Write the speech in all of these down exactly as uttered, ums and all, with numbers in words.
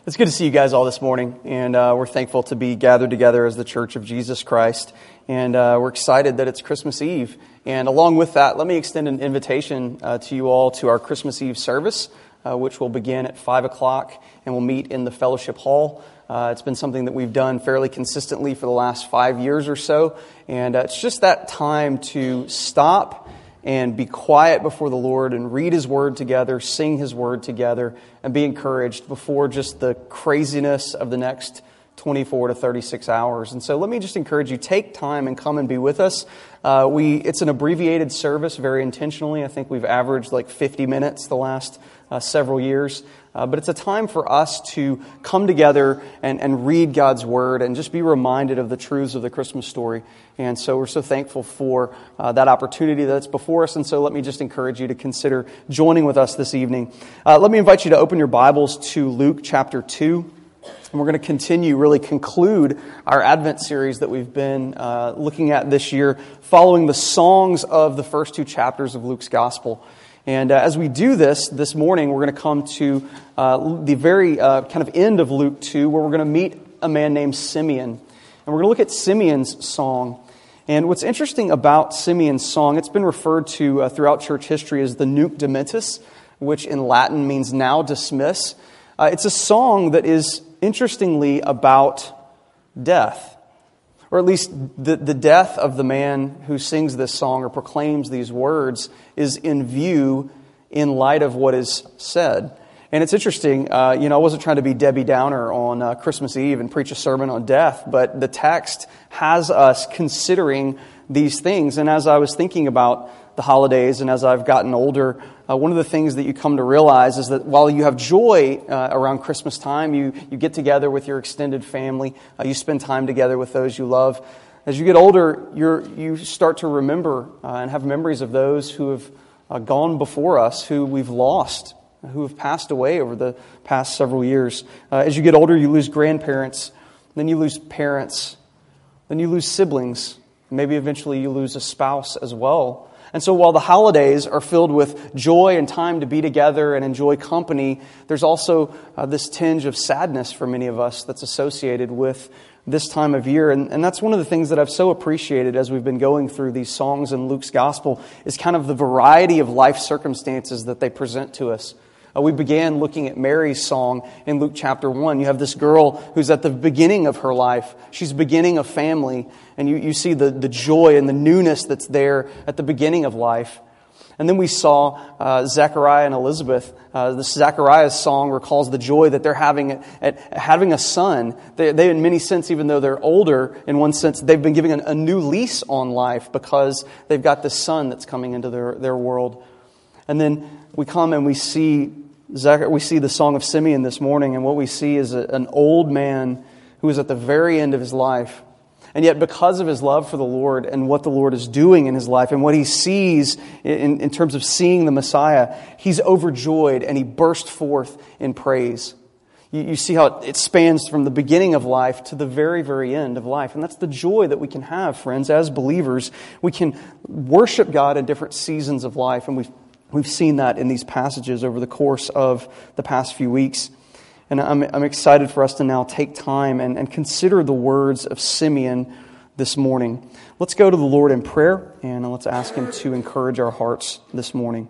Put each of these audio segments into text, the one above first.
It's good to see you guys all this morning, and uh, we're thankful to be gathered together as the Church of Jesus Christ, and uh, we're excited that it's Christmas Eve. And along with that, let me extend an invitation uh, to you all to our Christmas Eve service, uh, which will begin at five o'clock, and we'll meet in the Fellowship Hall. Uh, it's been something that we've done fairly consistently for the last five years or so, and uh, it's just that time to stop and be quiet before the Lord and read His Word together, sing His Word together, and be encouraged before just the craziness of the next twenty-four to thirty-six hours. And so let me just encourage you, take time and come and be with us. Uh, we It's an abbreviated service, very intentionally. I think we've averaged like fifty minutes the last uh, several years. Uh, but it's a time for us to come together and, and read God's Word and just be reminded of the truths of the Christmas story. And so we're so thankful for uh, that opportunity that's before us. And so let me just encourage you to consider joining with us this evening. Uh, let me invite you to open your Bibles to Luke chapter two. And we're going to continue, really conclude our Advent series that we've been uh, looking at this year, following the songs of the first two chapters of Luke's Gospel. And uh, as we do this, this morning, we're going to come to uh, the very uh, kind of end of Luke two, where we're going to meet a man named Simeon. And we're going to look at Simeon's song. And what's interesting about Simeon's song, it's been referred to uh, throughout church history as the Nunc Dimittis, which in Latin means now dismiss. Uh, it's a song that is, interestingly, about death. Or at least the, the death of the man who sings this song or proclaims these words is in view in light of what is said. And it's interesting, uh, you know, I wasn't trying to be Debbie Downer on uh, Christmas Eve and preach a sermon on death, but the text has us considering these things. And as I was thinking about the holidays and as I've gotten older, uh, one of the things that you come to realize is that while you have joy uh, around Christmas time, you, you get together with your extended family, uh, you spend time together with those you love. As you get older, you're, you start to remember uh, and have memories of those who have uh, gone before us, who we've lost, who have passed away over the past several years. Uh, as you get older, you lose grandparents, then you lose parents, then you lose siblings, maybe eventually you lose a spouse as well. And so while the holidays are filled with joy and time to be together and enjoy company, there's also uh, this tinge of sadness for many of us that's associated with this time of year. And, and that's one of the things that I've so appreciated as we've been going through these songs in Luke's Gospel is kind of the variety of life circumstances that they present to us. Uh, we began looking at Mary's song in Luke chapter one. You have this girl who's at the beginning of her life. She's beginning a family. And you, you see the, the joy and the newness that's there at the beginning of life. And then we saw uh, Zechariah and Elizabeth. Uh, the Zechariah's song recalls the joy that they're having at, at having a son. They, they, in many sense, even though they're older, in one sense, they've been given a, a new lease on life because they've got this son that's coming into their, their world. And then we come and we see Zechariah, we see the song of Simeon this morning, and what we see is a, an old man who is at the very end of his life. And yet because of his love for the Lord and what the Lord is doing in his life and what he sees in, in terms of seeing the Messiah, he's overjoyed and he burst forth in praise. You, you see how it spans from the beginning of life to the very, very end of life. And that's the joy that we can have, friends, as believers. We can worship God in different seasons of life, and we've We've seen that in these passages over the course of the past few weeks. And I'm, I'm excited for us to now take time and, and consider the words of Simeon this morning. Let's go to the Lord in prayer, and let's ask Him to encourage our hearts this morning.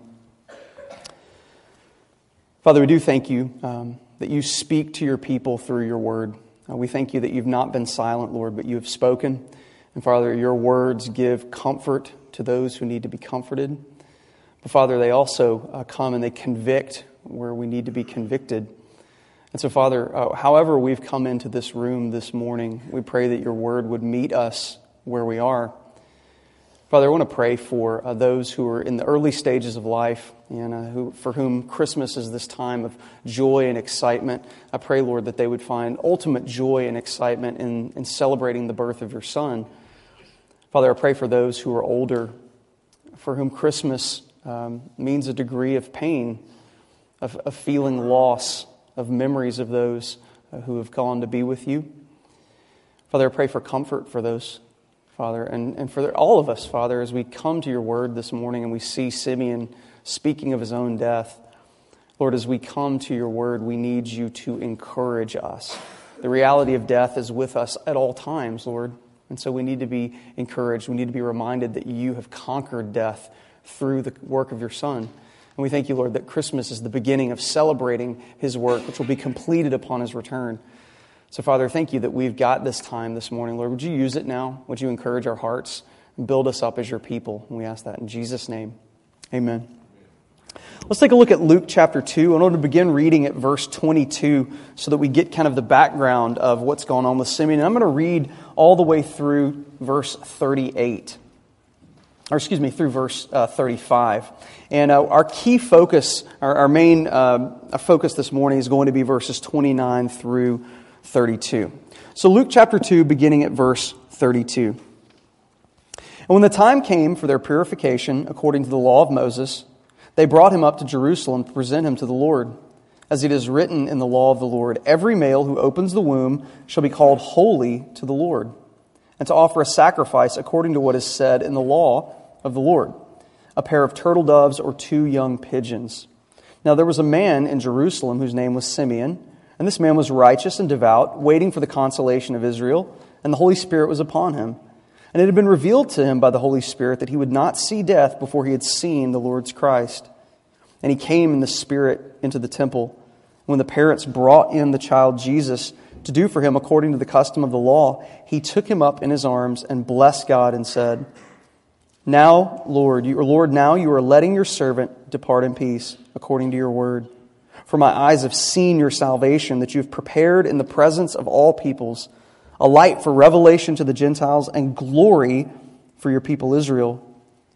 Father, we do thank You um, that You speak to Your people through Your word. Uh, we thank You that You've not been silent, Lord, but You have spoken. And Father, Your words give comfort to those who need to be comforted. But Father, they also uh, come and they convict where we need to be convicted. And so, Father, uh, however we've come into this room this morning, we pray that Your word would meet us where we are. Father, I want to pray for uh, those who are in the early stages of life and uh, who, for whom Christmas is this time of joy and excitement. I pray, Lord, that they would find ultimate joy and excitement in, in celebrating the birth of Your Son. Father, I pray for those who are older, for whom Christmas Um, means a degree of pain, of, of feeling loss, of memories of those uh, who have gone to be with You. Father, I pray for comfort for those, Father, and, and for all of us, Father, as we come to Your word this morning and we see Simeon speaking of his own death. Lord, as we come to your word, we need you to encourage us. The reality of death is with us at all times, Lord. And so we need to be encouraged. We need to be reminded that you have conquered death through the work of your Son. And we thank you, Lord, that Christmas is the beginning of celebrating his work, which will be completed upon his return. So, Father, thank you that we've got this time this morning. Lord, would you use it now? Would you encourage our hearts and build us up as your people? And we ask that in Jesus' name. Amen. Let's take a look at Luke chapter two. I want to begin reading at verse twenty-two so that we get kind of the background of what's going on with Simeon. And I'm going to read all the way through verse thirty-eight. Or excuse me, through verse uh, thirty-five. And uh, our key focus, our, our main uh, focus this morning is going to be verses twenty-nine through thirty-two. So Luke chapter two, beginning at verse thirty-two. And when the time came for their purification, according to the law of Moses, they brought him up to Jerusalem to present him to the Lord. As it is written in the law of the Lord, every male who opens the womb shall be called holy to the Lord, and to offer a sacrifice according to what is said in the law of the Lord, a pair of turtle doves or two young pigeons. Now there was a man in Jerusalem whose name was Simeon, and this man was righteous and devout, waiting for the consolation of Israel, and the Holy Spirit was upon him. And it had been revealed to him by the Holy Spirit that he would not see death before he had seen the Lord's Christ. And he came in the Spirit into the temple. When the parents brought in the child Jesus to do for him according to the custom of the law, he took him up in his arms and blessed God and said, Now, Lord, you, or Lord, now you are letting your servant depart in peace according to your word. For my eyes have seen your salvation, that you have prepared in the presence of all peoples, a light for revelation to the Gentiles and glory for your people Israel.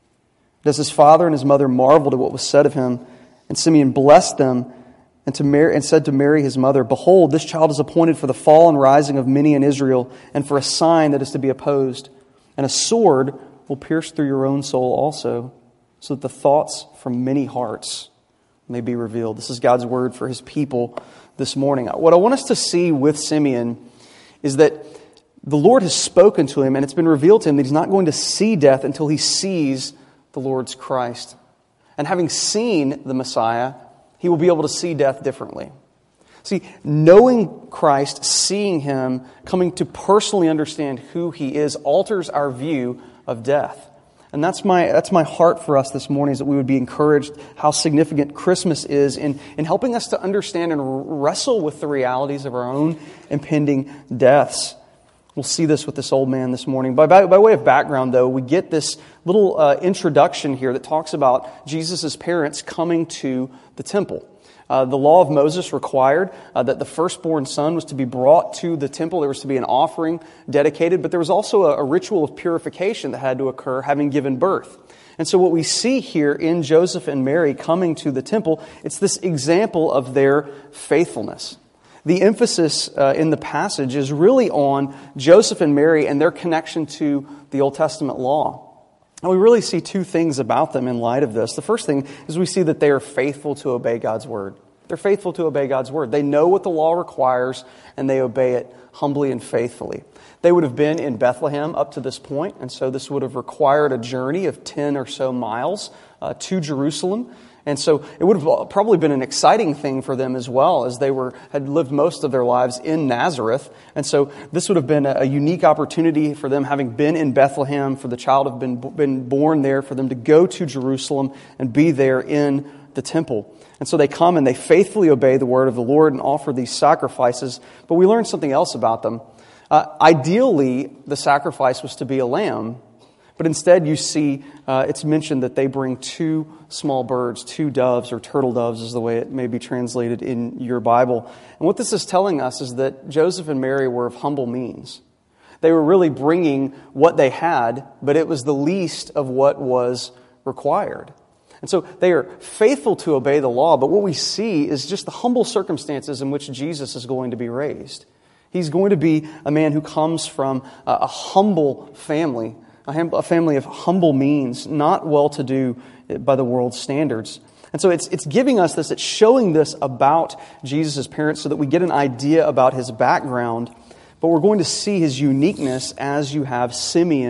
As his father and his mother marveled at what was said of him, and Simeon blessed them and, to Mary, and said to Mary his mother, Behold, this child is appointed for the fall and rising of many in Israel, and for a sign that is to be opposed. And a sword will pierce through your own soul also, so that the thoughts from many hearts may be revealed. This is God's word for his people this morning. What I want us to see with Simeon is that the Lord has spoken to him, and it's been revealed to him that he's not going to see death until he sees the Lord's Christ. And having seen the Messiah, he will be able to see death differently. See, knowing Christ, seeing him, coming to personally understand who he is, alters our view of death. And that's my that's my heart for us this morning, is that we would be encouraged how significant Christmas is in, in helping us to understand and wrestle with the realities of our own impending deaths. We'll see this with this old man this morning. By, by, by way of background, though, we get this little uh, introduction here that talks about Jesus' parents coming to the temple. Uh, the law of Moses required uh, that the firstborn son was to be brought to the temple. There was to be an offering dedicated, but there was also a, a ritual of purification that had to occur, having given birth. And so what we see here in Joseph and Mary coming to the temple, it's this example of their faithfulness. The emphasis uh, in the passage is really on Joseph and Mary and their connection to the Old Testament law. And we really see two things about them in light of this. The first thing is we see that they are faithful to obey God's word. They're faithful to obey God's word. They know what the law requires, and they obey it humbly and faithfully. They would have been in Bethlehem up to this point, and so this would have required a journey of ten or so miles uh, to Jerusalem. And so it would have probably been an exciting thing for them as well, as they were had lived most of their lives in Nazareth. And so this would have been a unique opportunity for them, having been in Bethlehem, for the child to have been, been born there, for them to go to Jerusalem and be there in the temple. And so they come and they faithfully obey the word of the Lord and offer these sacrifices. But we learn something else about them. Uh, ideally, the sacrifice was to be a lamb. But instead, you see, uh, it's mentioned that they bring two small birds, two doves, or turtle doves is the way it may be translated in your Bible. And what this is telling us is that Joseph and Mary were of humble means. They were really bringing what they had, but it was the least of what was required. And so they are faithful to obey the law, but what we see is just the humble circumstances in which Jesus is going to be raised. He's going to be a man who comes from a humble family, a family of humble means, not well-to-do by the world's standards. And so it's it's giving us this, it's showing this about Jesus' parents so that we get an idea about his background. But we're going to see his uniqueness as you have Simeon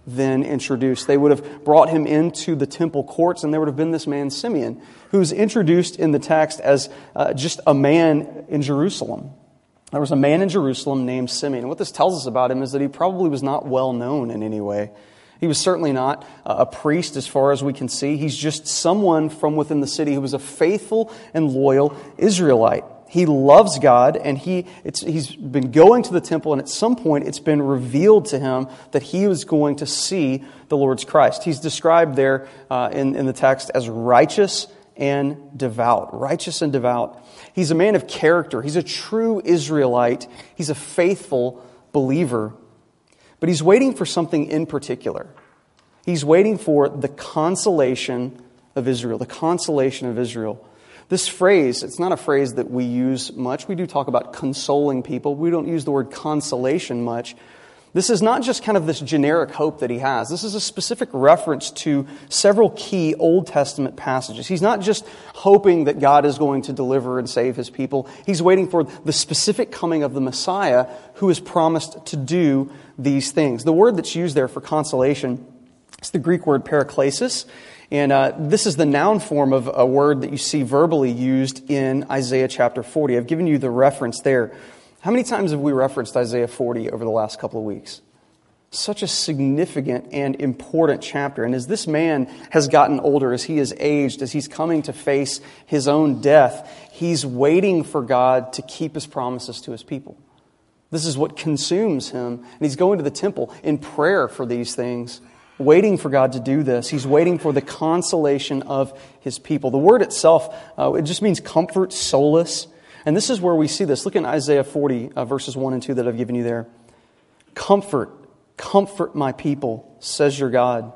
then introduced. They would have brought him into the temple courts, and there would have been this man, Simeon, who's introduced in the text as uh, just a man in Jerusalem. There was a man in Jerusalem named Simeon. And what this tells us about him is that he probably was not well known in any way. He was certainly not a priest as far as we can see. He's just someone from within the city who was a faithful and loyal Israelite. He loves God, and he it's, he's been going to the temple, and at some point it's been revealed to him that he was going to see the Lord's Christ. He's described there uh, in, in the text as righteous and devout. Righteous and devout. He's a man of character. He's a true Israelite. He's a faithful believer. But he's waiting for something in particular. He's waiting for the consolation of Israel, the consolation of Israel. This phrase, it's not a phrase that we use much. We do talk about consoling people. We don't use the word consolation much. This is not just kind of this generic hope that he has. This is a specific reference to several key Old Testament passages. He's not just hoping that God is going to deliver and save his people. He's waiting for the specific coming of the Messiah who is promised to do these things. The word that's used there for consolation is the Greek word paraklesis. And uh, this is the noun form of a word that you see verbally used in Isaiah chapter forty. I've given you the reference there. How many times have we referenced Isaiah forty over the last couple of weeks? Such a significant and important chapter. And as this man has gotten older, as he has aged, as he's coming to face his own death, he's waiting for God to keep his promises to his people. This is what consumes him. And he's going to the temple in prayer for these things, waiting for God to do this. He's waiting for the consolation of his people. The word itself, uh, it just means comfort, solace. And this is where we see this. Look in Isaiah forty, uh, verses one and two that I've given you there. Comfort, comfort my people, says your God.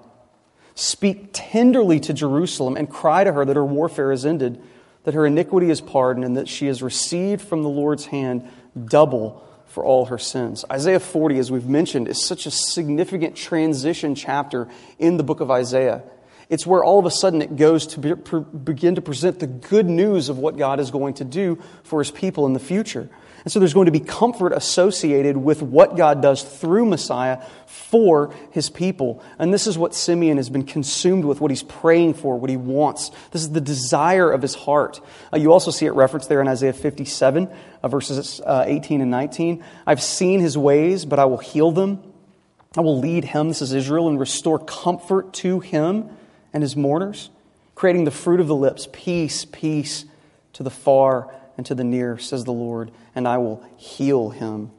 Speak tenderly to Jerusalem and cry to her that her warfare is ended, that her iniquity is pardoned, and that she has received from the Lord's hand double for all her sins. Isaiah forty, as we've mentioned, is such a significant transition chapter in the book of Isaiah. It's where all of a sudden it goes to be, per, begin to present the good news of what God is going to do for his people in the future. And so there's going to be comfort associated with what God does through Messiah for his people. And this is what Simeon has been consumed with, what he's praying for, what he wants. This is the desire of his heart. Uh, you also see it referenced there in Isaiah fifty-seven, uh, verses uh, eighteen and nineteen. I've seen his ways, but I will heal them. I will lead him, this is Israel, and restore comfort to him and his mourners, creating the fruit of the lips, peace, peace to the far and to the near, says the Lord, and I will heal him.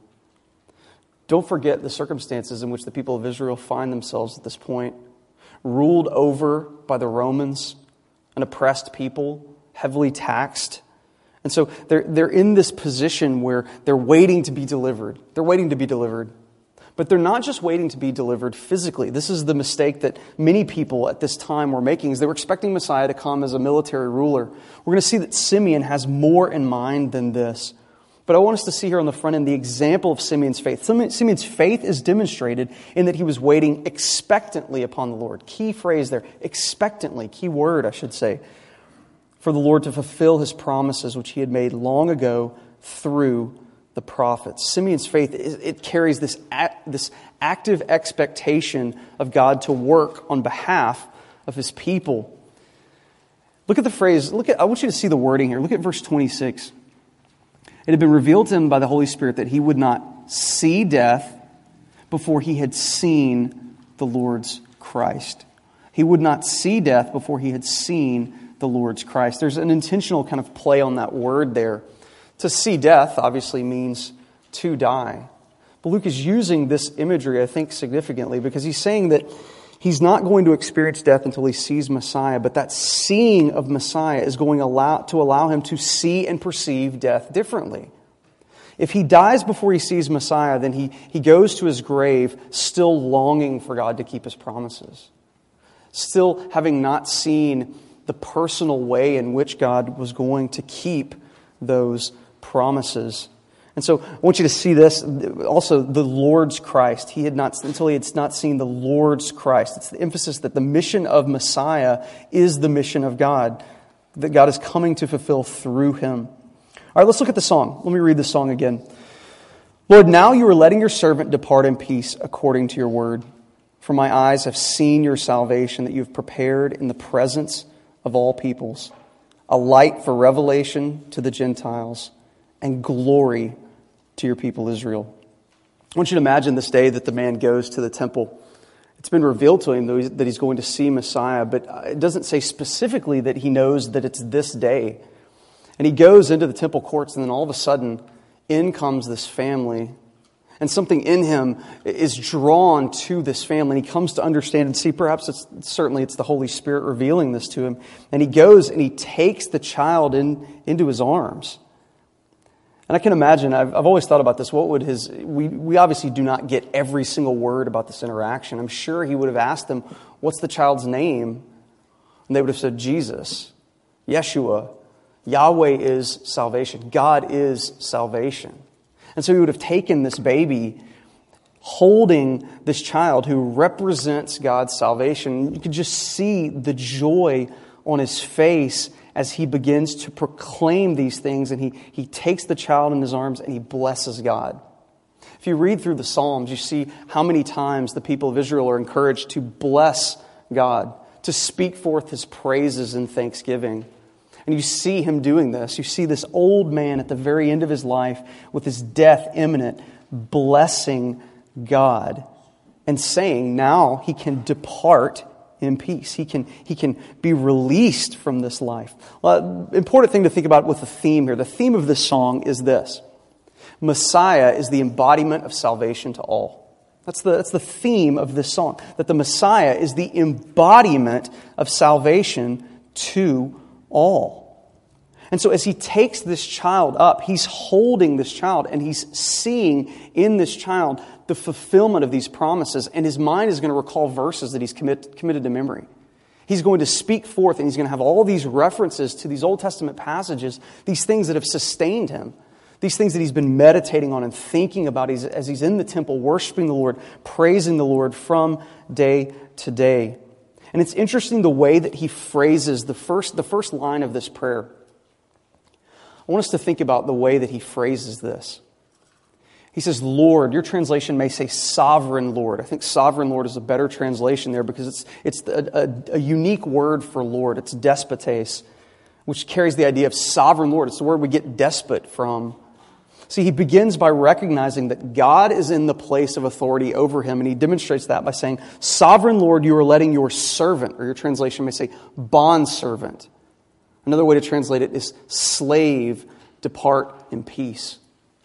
Don't forget the circumstances in which the people of Israel find themselves at this point, ruled over by the Romans, an oppressed people, heavily taxed. And so they're, they're in this position where they're waiting to be delivered. They're waiting to be delivered. But they're not just waiting to be delivered physically. This is the mistake that many people at this time were making, is they were expecting Messiah to come as a military ruler. We're going to see that Simeon has more in mind than this. But I want us to see here on the front end the example of Simeon's faith. Simeon's faith is demonstrated in that he was waiting expectantly upon the Lord. Key phrase there, expectantly, key word I should say, for the Lord to fulfill his promises which he had made long ago through the prophets. Simeon's faith, it carries this, this active expectation of God to work on behalf of his people. Look at the phrase, look at, I want you to see the wording here. Look at verse twenty-six. It had been revealed to him by the Holy Spirit that he would not see death before he had seen the Lord's Christ. He would not see death before he had seen the Lord's Christ. There's an intentional kind of play on that word there. To see death obviously means to die. But Luke is using this imagery, I think, significantly because he's saying that he's not going to experience death until he sees Messiah, but that seeing of Messiah is going allow, to allow him to see and perceive death differently. If he dies before he sees Messiah, then he, he goes to his grave still longing for God to keep his promises, still having not seen the personal way in which God was going to keep those promises. And so I want you to see this. Also, the Lord's Christ. He had not, until he had not seen the Lord's Christ. It's the emphasis that the mission of Messiah is the mission of God, that God is coming to fulfill through him. All right, let's look at the song. Let me read the song again. Lord, now you are letting your servant depart in peace according to your word. For my eyes have seen your salvation that you have prepared in the presence of all peoples, a light for revelation to the Gentiles and glory to your people Israel. I want you to imagine this day that the man goes to the temple. It's been revealed to him that he's going to see Messiah, but it doesn't say specifically that he knows that it's this day. And he goes into the temple courts, and then all of a sudden, in comes this family. And something in him is drawn to this family. And he comes to understand and see, perhaps it's certainly it's the Holy Spirit revealing this to him. And he goes and he takes the child in, into his arms. And I can imagine, I've, I've always thought about this, what would his, we, we obviously do not get every single word about this interaction. I'm sure he would have asked them, what's the child's name? And they would have said, Jesus, Yeshua, Yahweh is salvation. God is salvation. And so he would have taken this baby, holding this child who represents God's salvation. You could just see the joy on his face as he begins to proclaim these things. And he, he takes the child in his arms and he blesses God. If you read through the Psalms, you see how many times the people of Israel are encouraged to bless God, to speak forth His praises in thanksgiving. And you see him doing this. You see this old man at the very end of his life with his death imminent, blessing God and saying now he can depart in peace. He can, he can be released from this life. Well, important thing to think about with the theme here. The theme of this song is this. Messiah is the embodiment of salvation to all. That's the, that's the theme of this song. That the Messiah is the embodiment of salvation to all. And so as he takes this child up, he's holding this child and he's seeing in this child the fulfillment of these promises. And his mind is going to recall verses that he's commit, committed to memory. He's going to speak forth and he's going to have all these references to these Old Testament passages, these things that have sustained him, these things that he's been meditating on and thinking about as he's in the temple, worshiping the Lord, praising the Lord from day to day. And it's interesting the way that he phrases the first, the first line of this prayer. I want us to think about the way that he phrases this. He says, Lord. Your translation may say sovereign Lord. I think sovereign Lord is a better translation there because it's, it's a, a, a unique word for Lord. It's despotes, which carries the idea of sovereign Lord. It's the word we get despot from. See, he begins by recognizing that God is in the place of authority over him, and he demonstrates that by saying, Sovereign Lord, you are letting your servant, or your translation may say bondservant. Another way to translate it is slave, depart in peace.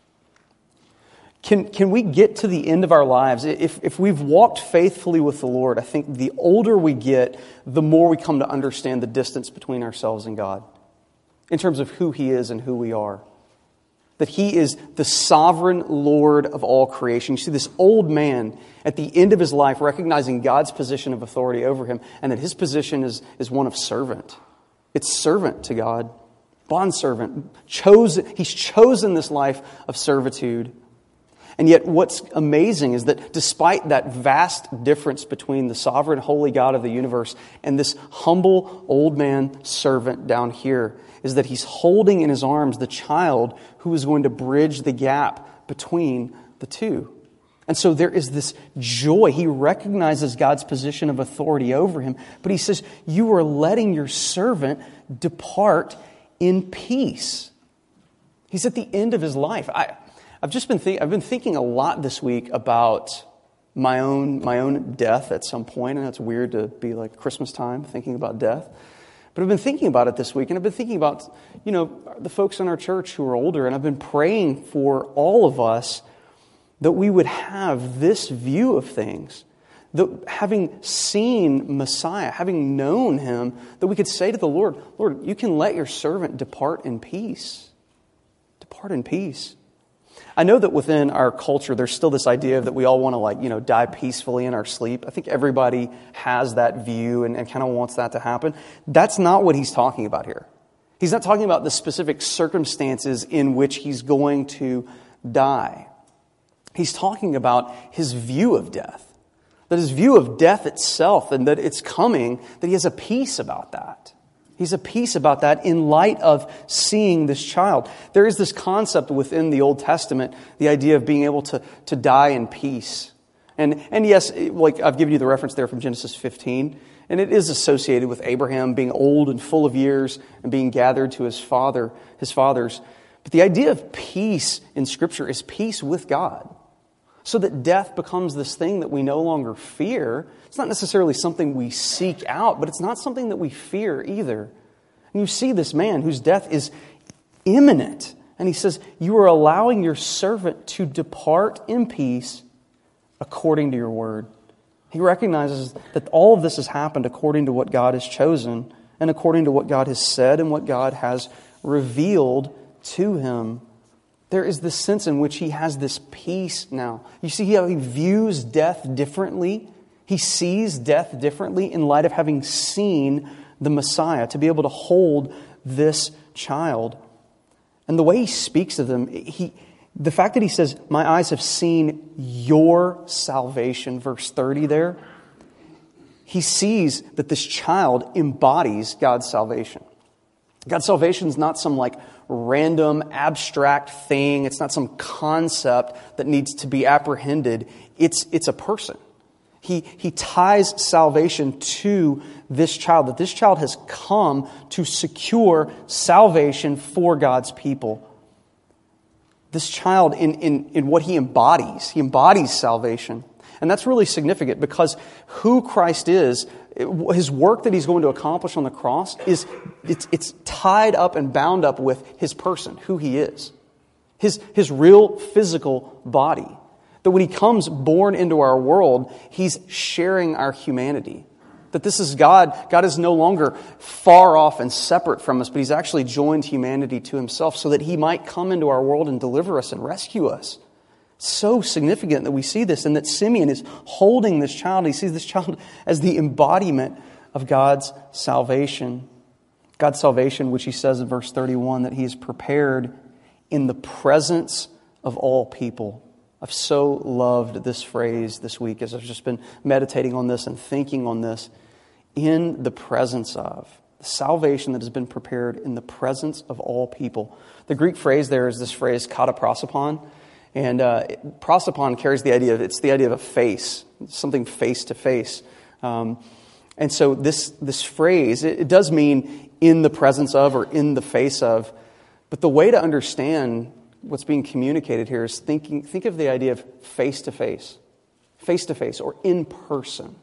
Can, can we get to the end of our lives? If, if we've walked faithfully with the Lord, I think the older we get, the more we come to understand the distance between ourselves and God in terms of who He is and who we are. That He is the sovereign Lord of all creation. You see this old man at the end of his life recognizing God's position of authority over him and that his position is, is one of servant. It's servant to God, bondservant. Chosen, he's chosen this life of servitude. And yet what's amazing is that despite that vast difference between the sovereign, holy God of the universe and this humble old man servant down here, is that he's holding in his arms the child who is going to bridge the gap between the two. And so there is this joy. He recognizes God's position of authority over him, but he says, you are letting your servant depart in peace. He's at the end of his life. I, I've just been think, I've been thinking a lot this week about my own my own death at some point, and it's weird to be like Christmas time thinking about death. But I've been thinking about it this week, and I've been thinking about, you know, the folks in our church who are older, and I've been praying for all of us that we would have this view of things, that having seen Messiah, having known Him, that we could say to the Lord, Lord, you can let your servant depart in peace. Depart in peace. I know that within our culture, there's still this idea that we all want to, like, you know, die peacefully in our sleep. I think everybody has that view and, and kind of wants that to happen. That's not what he's talking about here. He's not talking about the specific circumstances in which he's going to die. He's talking about his view of death. That his view of death itself and that it's coming, that he has a peace about that. He's a peace about that in light of seeing this child. There is this concept within the Old Testament, the idea of being able to, to die in peace. And and yes, like I've given you the reference there from Genesis fifteen, and it is associated with Abraham being old and full of years and being gathered to his father, his fathers. But the idea of peace in Scripture is peace with God. So that death becomes this thing that we no longer fear. It's not necessarily something we seek out, but it's not something that we fear either. And you see this man whose death is imminent. And he says, you are allowing your servant to depart in peace according to your word. He recognizes that all of this has happened according to what God has chosen and according to what God has said and what God has revealed to him. There is this sense in which he has this peace now. You see how he views death differently? He sees death differently in light of having seen the Messiah, to be able to hold this child. And the way he speaks of them, he, the fact that he says, my eyes have seen your salvation, verse thirty there, he sees that this child embodies God's salvation. God's salvation is not some like random, abstract thing. It's not some concept that needs to be apprehended. It's, it's a person. He, he ties salvation to this child, that this child has come to secure salvation for God's people. This child, in, in, in what he embodies, he embodies salvation. And that's really significant because who Christ is, his work that he's going to accomplish on the cross, is it's, it's tied up and bound up with his person, who he is. His, his real physical body. That when he comes born into our world, he's sharing our humanity. That this is God. God is no longer far off and separate from us, but he's actually joined humanity to himself so that he might come into our world and deliver us and rescue us. So significant that we see this, and that Simeon is holding this child. He sees this child as the embodiment of God's salvation. God's salvation, which he says in verse thirty-one, that he is prepared in the presence of all people. I've so loved this phrase this week as I've just been meditating on this and thinking on this. In the presence of. The salvation that has been prepared in the presence of all people. The Greek phrase there is this phrase, kata prosopon. And uh, prosopon carries the idea of, it's the idea of a face, something face to face. Um, and so this, this phrase, it, it does mean in the presence of or in the face of. But the way to understand what's being communicated here is thinking, think of the idea of face to face, face to face or in person.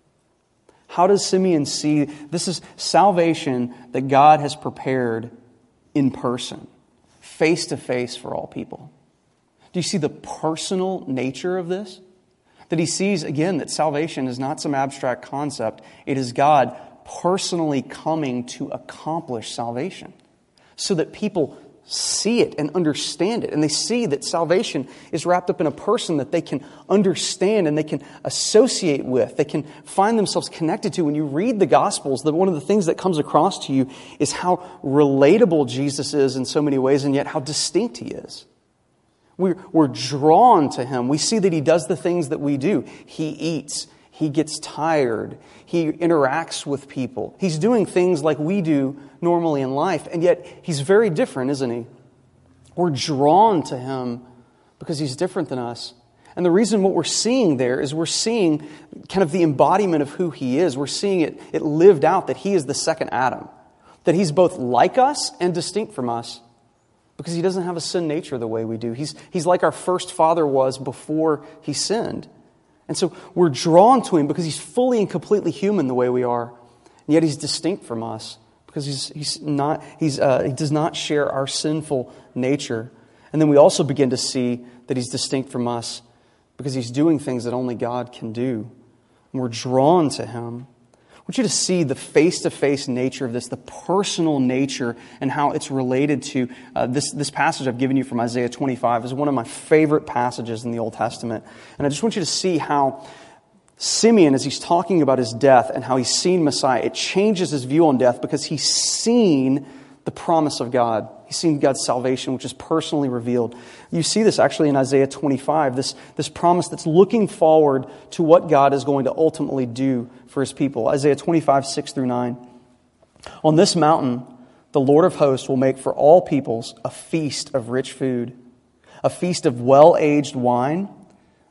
How does Simeon see this is salvation that God has prepared in person, face to face for all people? Do you see the personal nature of this? That he sees, again, that salvation is not some abstract concept. It is God personally coming to accomplish salvation so that people see it and understand it. And they see that salvation is wrapped up in a person that they can understand and they can associate with. They can find themselves connected to. When you read the Gospels, that one of the things that comes across to you is how relatable Jesus is in so many ways, and yet how distinct he is. We're, we're drawn to him. We see that he does the things that we do. He eats. He gets tired. He interacts with people. He's doing things like we do normally in life, and yet he's very different, isn't he? We're drawn to him because he's different than us. And the reason what we're seeing there is we're seeing kind of the embodiment of who he is. We're seeing it, it lived out, that he is the second Adam. That he's both like us and distinct from us because he doesn't have a sin nature the way we do. He's, he's like our first father was before he sinned. And so we're drawn to him because he's fully and completely human the way we are. And yet he's distinct from us because he's, he's not, he's, uh, he does not share our sinful nature. And then we also begin to see that he's distinct from us because he's doing things that only God can do. And we're drawn to him. I want you to see the face-to-face nature of this, the personal nature, and how it's related to uh, this, this passage I've given you from Isaiah twenty-five is one of my favorite passages in the Old Testament. And I just want you to see how Simeon, as he's talking about his death and how he's seen Messiah, it changes his view on death because he's seen the promise of God. He's seen God's salvation, which is personally revealed. You see this actually in Isaiah twenty-five, this, this promise that's looking forward to what God is going to ultimately do for his people. Isaiah twenty-five, six through nine. On this mountain, the Lord of hosts will make for all peoples a feast of rich food, a feast of well-aged wine,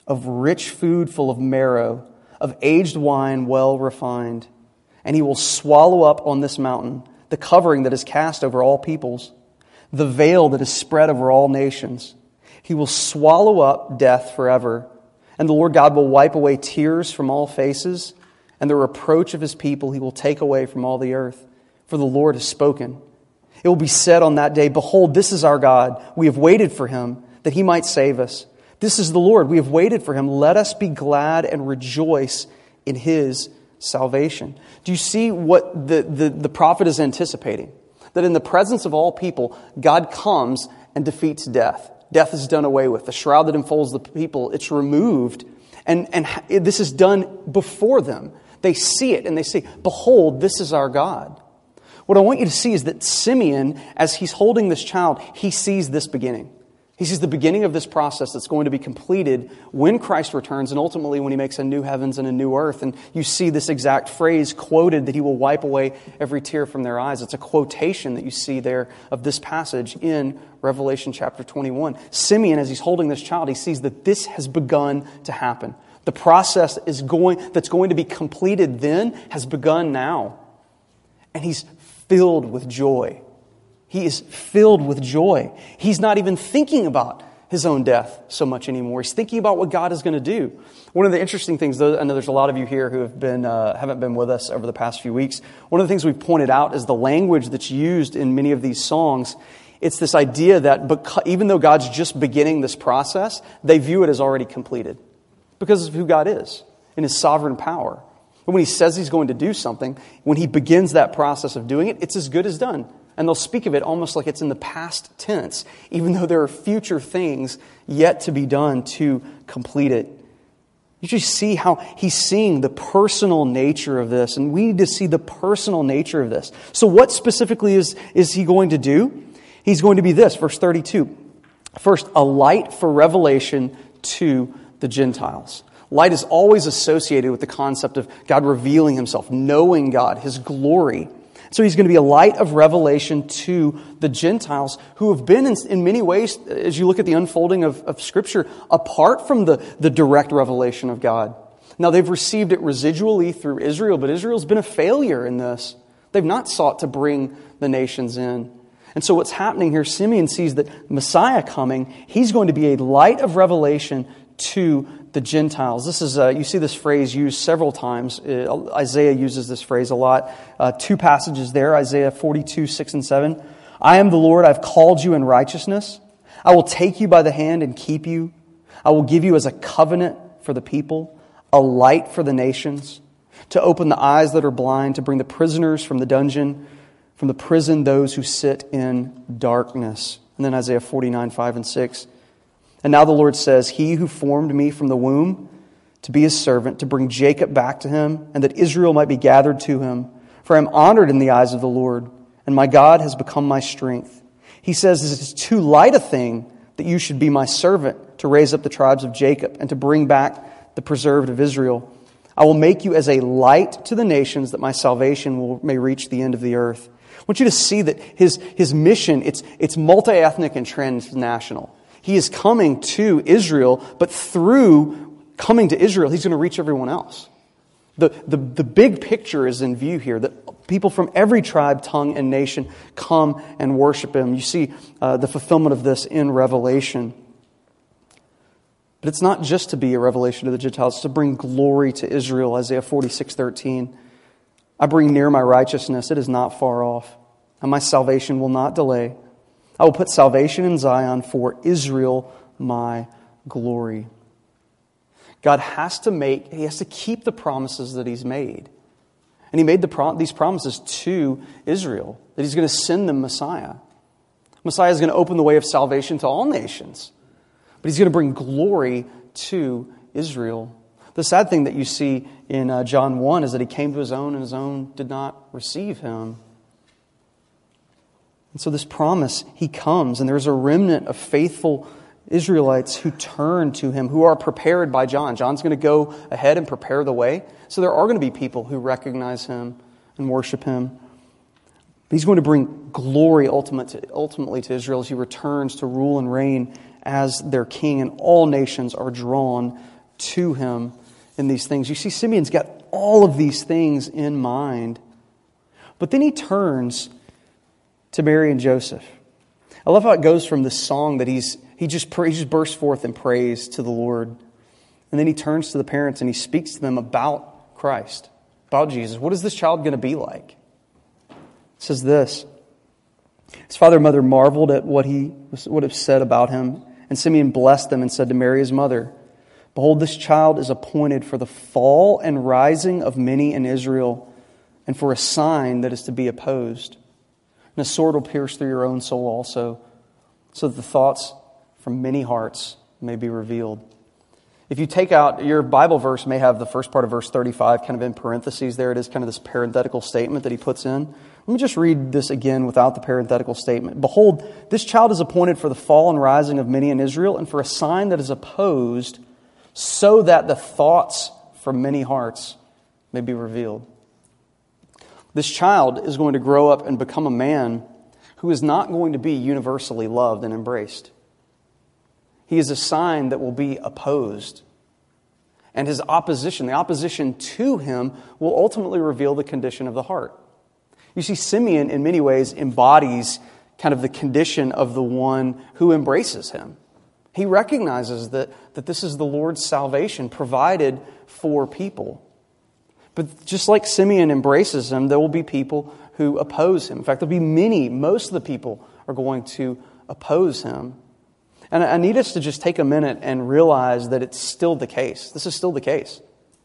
of rich food full of marrow, of aged wine well refined. And he will swallow up on this mountain the covering that is cast over all peoples, the veil that is spread over all nations. He will swallow up death forever. And the Lord God will wipe away tears from all faces, and the reproach of his people he will take away from all the earth. For the Lord has spoken. It will be said on that day, behold, this is our God. We have waited for him, that he might save us. This is the Lord. We have waited for him. Let us be glad and rejoice in his salvation. Do you see what the, the, the prophet is anticipating? That in the presence of all people, God comes and defeats death. Death is done away with. The shroud that enfolds the people, it's removed. And, and this is done before them. They see it and they say, behold, this is our God. What I want you to see is that Simeon, as he's holding this child, he sees this beginning. He sees the beginning of this process that's going to be completed when Christ returns and ultimately when he makes a new heavens and a new earth. And you see this exact phrase quoted that he will wipe away every tear from their eyes. It's a quotation that you see there of this passage in Revelation chapter twenty-one. Simeon, as he's holding this child, he sees that this has begun to happen. The process is going that's going to be completed then has begun now. And he's filled with joy. He is filled with joy. He's not even thinking about his own death so much anymore. He's thinking about what God is going to do. One of the interesting things, though, I know there's a lot of you here who have been uh, haven't been with us over the past few weeks. One of the things we've pointed out is the language that's used in many of these songs. It's this idea that because, even though God's just beginning this process, they view it as already completed because of who God is in his sovereign power. And when he says he's going to do something, when he begins that process of doing it, it's as good as done. And they'll speak of it almost like it's in the past tense, even though there are future things yet to be done to complete it. You just see how he's seeing the personal nature of this, and we need to see the personal nature of this. So what specifically is, is he going to do? He's going to be this, verse thirty-two. First, a light for revelation to the Gentiles. Light is always associated with the concept of God revealing himself, knowing God, his glory. So he's going to be a light of revelation to the Gentiles who have been in, in many ways, as you look at the unfolding of, of Scripture, apart from the, the direct revelation of God. Now they've received it residually through Israel, but Israel's been a failure in this. They've not sought to bring the nations in. And so what's happening here, Simeon sees that Messiah coming, he's going to be a light of revelation to the Gentiles. This is uh, you see this phrase used several times. Uh, Isaiah uses this phrase a lot. Uh, two passages there, Isaiah forty-two, six and seven. I am the Lord, I've called you in righteousness. I will take you by the hand and keep you. I will give you as a covenant for the people, a light for the nations, to open the eyes that are blind, to bring the prisoners from the dungeon, from the prison those who sit in darkness. And then Isaiah forty-nine, five and six. And now the Lord says, He who formed me from the womb to be his servant, to bring Jacob back to him, and that Israel might be gathered to him. For I am honored in the eyes of the Lord, and my God has become my strength. He says, it is too light a thing that you should be my servant to raise up the tribes of Jacob and to bring back the preserved of Israel. I will make you as a light to the nations, that my salvation will, may reach the end of the earth. I want you to see that his, his mission, it's, it's multi-ethnic and transnational. He is coming to Israel, but through coming to Israel, he's going to reach everyone else. The, the, the big picture is in view here, that people from every tribe, tongue, and nation come and worship him. You see uh, the fulfillment of this in Revelation. But it's not just to be a revelation to the Gentiles, it's to bring glory to Israel. Isaiah forty-six, thirteen. I bring near my righteousness, it is not far off, and my salvation will not delay. I will put salvation in Zion for Israel, my glory. God has to make, He has to keep the promises that He's made. And He made the pro- these promises to Israel, that He's going to send them Messiah. Messiah is going to open the way of salvation to all nations. But He's going to bring glory to Israel. The sad thing that you see in uh, John one is that He came to His own and His own did not receive Him. And so this promise, He comes, and there's a remnant of faithful Israelites who turn to Him, who are prepared by John. John's going to go ahead and prepare the way. So there are going to be people who recognize Him and worship Him. But He's going to bring glory ultimately to Israel as He returns to rule and reign as their king, and all nations are drawn to him in these things. You see, Simeon's got all of these things in mind. But then he turns to Mary and Joseph. I love how it goes from this song that he's he just he just bursts forth in praise to the Lord. And then he turns to the parents and he speaks to them about Christ, about Jesus. What is this child going to be like? It says this. His father and mother marveled at what he would have said about him. And Simeon blessed them and said to Mary, his mother, behold, this child is appointed for the fall and rising of many in Israel, and for a sign that is to be opposed. And a sword will pierce through your own soul also, so that the thoughts from many hearts may be revealed. If you take out, your Bible verse may have the first part of verse thirty-five kind of in parentheses there. It is kind of this parenthetical statement that he puts in. Let me just read this again without the parenthetical statement. Behold, this child is appointed for the fall and rising of many in Israel, and for a sign that is opposed, so that the thoughts from many hearts may be revealed. This child is going to grow up and become a man who is not going to be universally loved and embraced. He is a sign that will be opposed. And his opposition, the opposition to him, will ultimately reveal the condition of the heart. You see, Simeon, in many ways, embodies kind of the condition of the one who embraces him. He recognizes that, that this is the Lord's salvation provided for people. But just like Simeon embraces him, there will be people who oppose him. In fact, there will be many, most of the people are going to oppose him. And I need us to just take a minute and realize that it's still the case. This is still the case.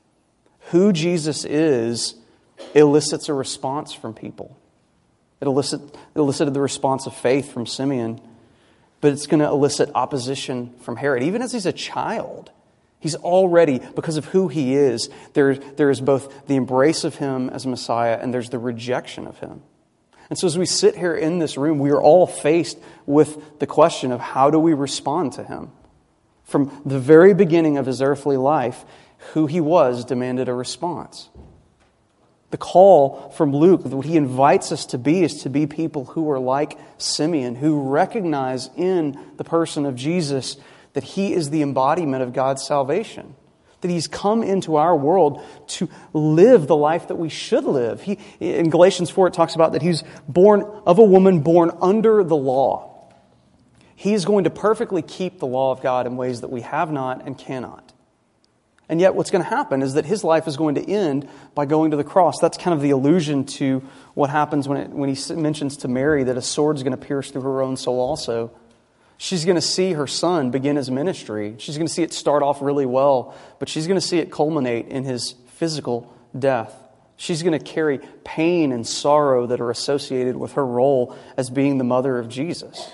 Who Jesus is elicits a response from people. It, elicit, it elicited the response of faith from Simeon, but it's going to elicit opposition from Herod. Even as he's a child, he's already, because of who he is, there, there is both the embrace of him as Messiah and there's the rejection of him. And so as we sit here in this room, we are all faced with the question of how do we respond to him? From the very beginning of his earthly life, who he was demanded a response. The call from Luke, what he invites us to be, is to be people who are like Simeon, who recognize in the person of Jesus that he is the embodiment of God's salvation. That he's come into our world to live the life that we should live. He, in Galatians four, it talks about that he's born of a woman born under the law. He is going to perfectly keep the law of God in ways that we have not and cannot. And yet what's going to happen is that his life is going to end by going to the cross. That's kind of the allusion to what happens when, it, when he mentions to Mary that a sword's going to pierce through her own soul also. She's going to see her son begin his ministry. She's going to see it start off really well, but she's going to see it culminate in his physical death. She's going to carry pain and sorrow that are associated with her role as being the mother of Jesus.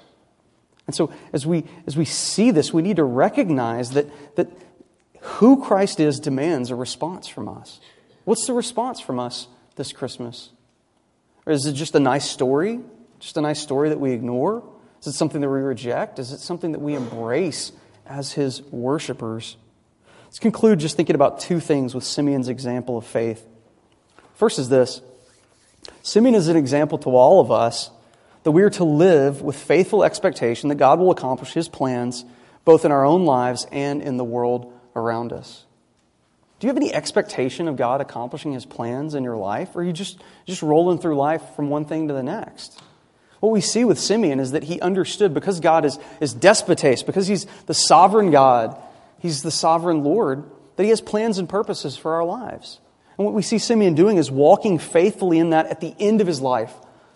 And so as we as we see this, we need to recognize that that who Christ is demands a response from us. What's the response from us this Christmas? Or is it just a nice story? Just a nice story that we ignore? Is it something that we reject? Is it something that we embrace as his worshipers? Let's conclude just thinking about two things with Simeon's example of faith. First is this. Simeon is an example to all of us that we are to live with faithful expectation that God will accomplish his plans both in our own lives and in the world around us. Do you have any expectation of God accomplishing his plans in your life? Or are you just, just rolling through life from one thing to the next? What we see with Simeon is that he understood, because God is, is despotes, because he's the sovereign God, he's the sovereign Lord, that he has plans and purposes for our lives. And what we see Simeon doing is walking faithfully in that at the end of his life.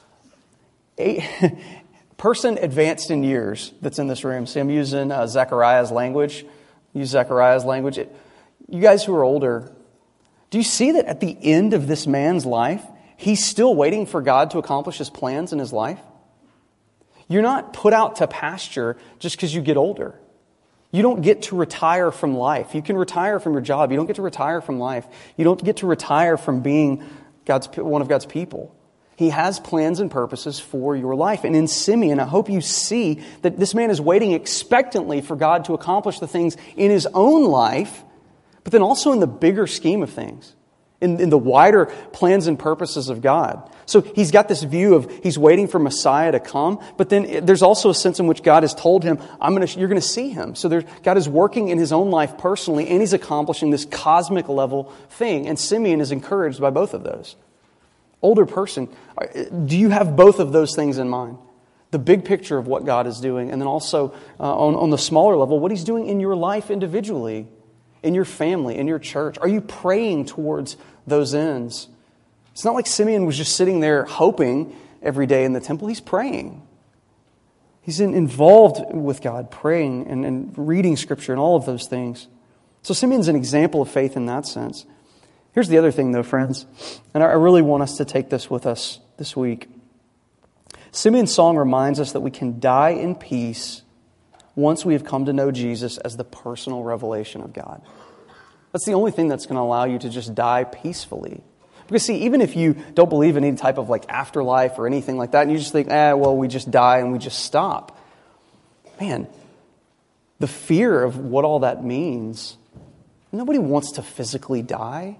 A person advanced in years that's in this room. See, I'm using uh, Zechariah's language. Use Zechariah's language. It, you guys who are older, do you see that at the end of this man's life, he's still waiting for God to accomplish his plans in his life? You're not put out to pasture just because you get older. You don't get to retire from life. You can retire from your job. You don't get to retire from life. You don't get to retire from being God's one of God's people. He has plans and purposes for your life. And in Simeon, I hope you see that this man is waiting expectantly for God to accomplish the things in his own life, but then also in the bigger scheme of things. in, in the wider plans and purposes of God. So he's got this view of he's waiting for Messiah to come, but then there's also a sense in which God has told him, "I'm going to, you're going to see him." So there, God is working in his own life personally, and he's accomplishing this cosmic level thing. And Simeon is encouraged by both of those. Older person, do you have both of those things in mind? The big picture of what God is doing, and then also uh, on, on the smaller level, what he's doing in your life individually, in your family, in your church. Are you praying towards those ends? It's not like Simeon was just sitting there hoping every day in the temple. He's praying. He's in, involved with God, praying and, and reading Scripture and all of those things. So Simeon's an example of faith in that sense. Here's the other thing, though, friends, and I really want us to take this with us this week. Simeon's song reminds us that we can die in peace once we have come to know Jesus as the personal revelation of God. That's the only thing that's going to allow you to just die peacefully. Because see, even if you don't believe in any type of like afterlife or anything like that, and you just think, eh, well, we just die and we just stop. Man, the fear of what all that means, nobody wants to physically die.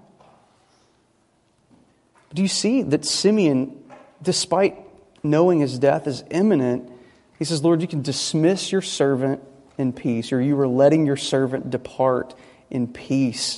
Do you see that Simeon, despite knowing his death is imminent, he says, Lord, you can dismiss your servant in peace, or you are letting your servant depart in peace.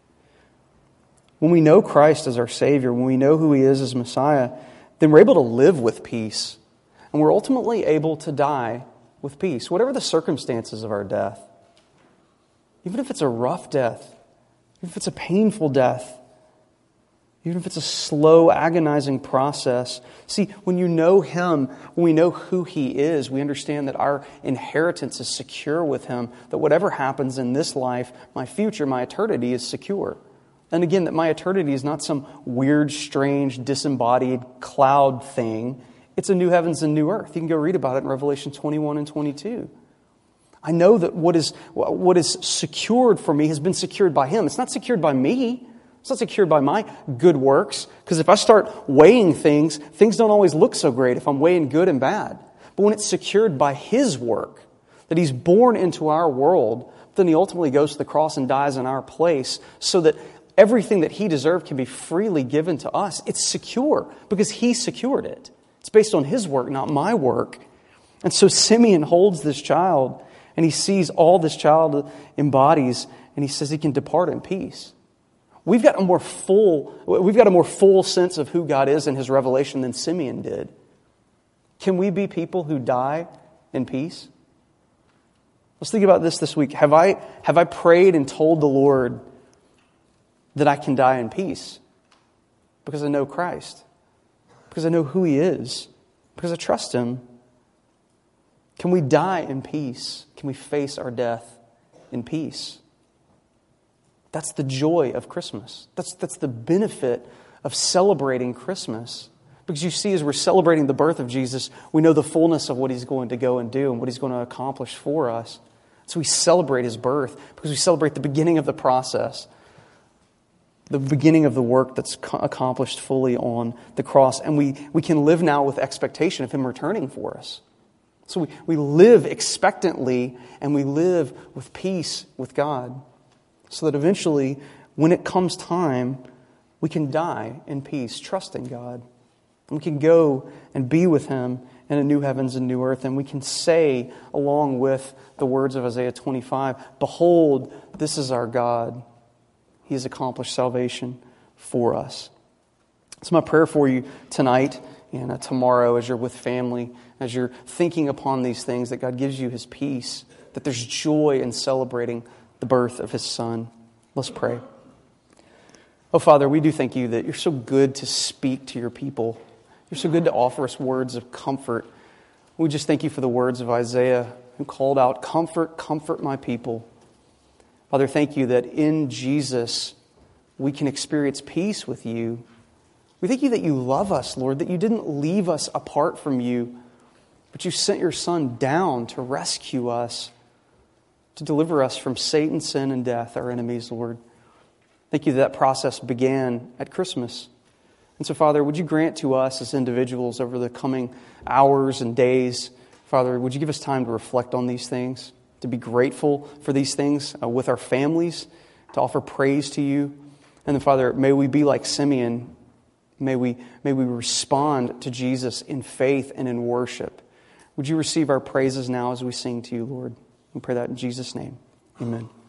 When we know Christ as our Savior, when we know who He is as Messiah, then we're able to live with peace. And we're ultimately able to die with peace, whatever the circumstances of our death. Even if it's a rough death, even if it's a painful death, even if it's a slow, agonizing process. See, when you know Him, when we know who He is, we understand that our inheritance is secure with Him, that whatever happens in this life, my future, my eternity is secure. And again, that my eternity is not some weird, strange, disembodied cloud thing. It's a new heavens and new earth. You can go read about it in Revelation twenty-one and twenty-two. I know that what is what is secured for me has been secured by Him. It's not secured by me. It's not secured by my good works. Because if I start weighing things, things don't always look so great if I'm weighing good and bad. But when it's secured by His work, that He's born into our world, then He ultimately goes to the cross and dies in our place so that everything that He deserved can be freely given to us. It's secure because He secured it. It's based on His work, not my work. And so Simeon holds this child and he sees all this child embodies and he says he can depart in peace. We've got a more full, we've got a more full sense of who God is in His revelation than Simeon did. Can we be people who die in peace? Let's think about this this week. Have I, have I prayed and told the Lord that I can die in peace? Because I know Christ. Because I know who He is. Because I trust Him. Can we die in peace? Can we face our death in peace? That's the joy of Christmas. That's, that's the benefit of celebrating Christmas. Because you see, as we're celebrating the birth of Jesus, we know the fullness of what He's going to go and do and what He's going to accomplish for us. So we celebrate His birth because we celebrate the beginning of the process, the beginning of the work that's accomplished fully on the cross. And we, we can live now with expectation of Him returning for us. So we, we live expectantly and we live with peace with God. So that eventually, when it comes time, we can die in peace, trusting God. And we can go and be with Him in a new heavens and new earth. And we can say, along with the words of Isaiah twenty-five, "Behold, this is our God. He has accomplished salvation for us." It's my prayer for you tonight and uh, tomorrow as you're with family, as you're thinking upon these things, that God gives you His peace, that there's joy in celebrating the birth of His Son. Let's pray. Oh, Father, we do thank You that You're so good to speak to Your people. You're so good to offer us words of comfort. We just thank You for the words of Isaiah, who called out, "Comfort, comfort my people." Father, thank You that in Jesus we can experience peace with You. We thank You that You love us, Lord, that You didn't leave us apart from You, but You sent Your Son down to rescue us, to deliver us from Satan, sin, and death, our enemies, Lord. Thank You that that process began at Christmas. And so, Father, would You grant to us as individuals over the coming hours and days, Father, would You give us time to reflect on these things, to be grateful for these things uh, with our families, to offer praise to You, And then, Father, may we be like Simeon. May we, may we respond to Jesus in faith and in worship. Would you receive our praises now as we sing to you, Lord? We pray that in Jesus' name. Amen.